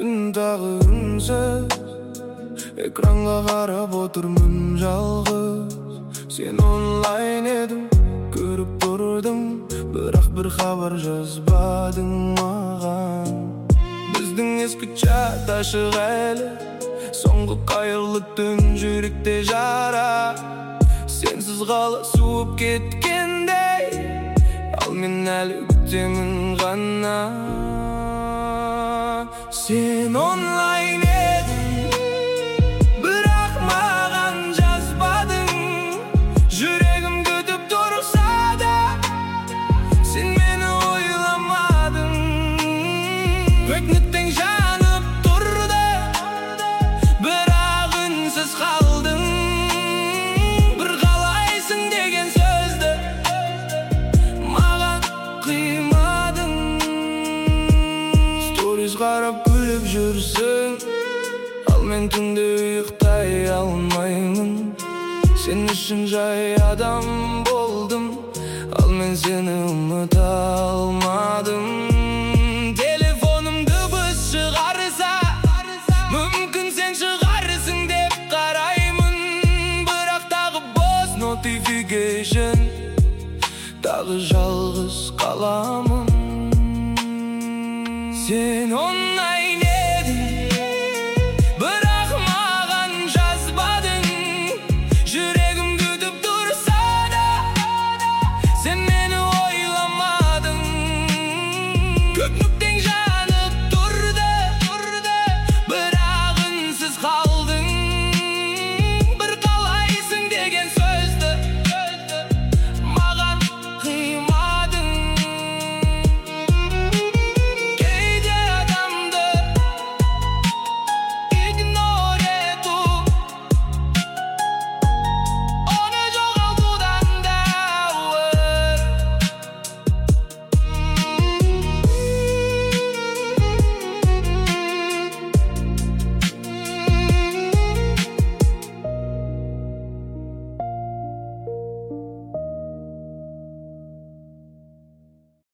Түн тағы үнсіз, экранға қарап отырмын жалғыз. Сен онлайн едің, көріп тұрдым, бірақ бір хабар жазбадың маған. Біздің ескі чат ашық әлі, соңғы қайырлы түн жүректе жара. Сенсіз қала суып кеткендей, ал мен әлі күтемін ғана. Сен онлайн едің, бірақ маған жазбадың. Жүрегім күтіп тұрса да, сен мені ойламадың. Өкінеттің жанып тұрды, бірақ үнсіз қалдың. Бір қалайсың деген сөзді маған қимадың. Сторис қарап күліп жүрсің, ал мен түнде ұйықтай алмаймын. Сен үшін жай адам болдым, ал мен сені ұмыта алмадым.